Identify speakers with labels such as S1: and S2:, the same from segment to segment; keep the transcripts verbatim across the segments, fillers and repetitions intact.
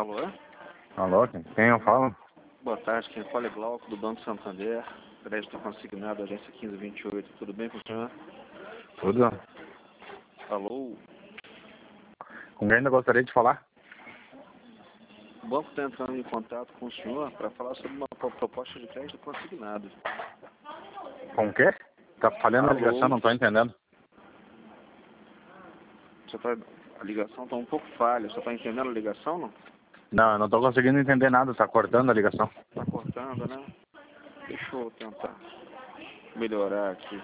S1: Alô?
S2: Alô, quem quem eu falo?
S1: Boa tarde, quem fala é Glauco, do Banco Santander, crédito consignado, agência quinze vinte e oito, tudo bem com o senhor?
S2: Tudo?
S1: Alô?
S2: Com quem ainda gostaria de falar?
S1: O banco está entrando em contato com o senhor para falar sobre uma pro- proposta de crédito consignado.
S2: Com o quê? Tá falhando a
S1: Alô?
S2: ligação, não tô entendendo.
S1: Você tá, a ligação está um pouco falha, você está entendendo a ligação, não?
S2: Não, eu não tô conseguindo entender nada, tá cortando a ligação.
S1: Está cortando, né? Deixa eu tentar melhorar aqui.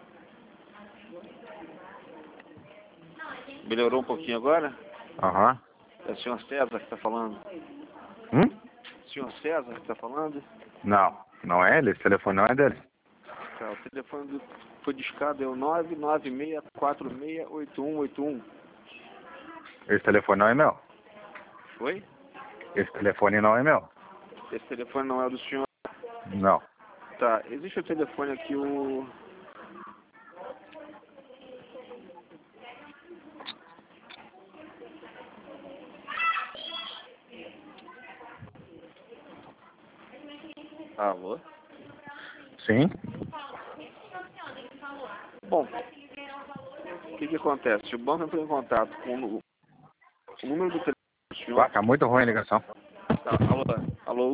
S1: Melhorou um pouquinho agora?
S2: Aham.
S1: É o senhor César que está falando?
S2: Hum?
S1: Senhor César que está falando?
S2: Não, não é ele, esse telefone não é dele.
S1: Tá, o telefone do, foi discado, é o nove nove seis quatro seis oito um oito um.
S2: Esse telefone não é meu.
S1: Oi?
S2: Esse telefone não é meu.
S1: Esse telefone não é o do senhor?
S2: Não.
S1: Tá, existe o telefone aqui, o... Alô?
S2: Sim?
S1: Bom, o que que acontece? O banco entrou em contato com o, o número do telefone do senhor...
S2: Ah, tá muito ruim a ligação.
S1: Tá, alô? Alô?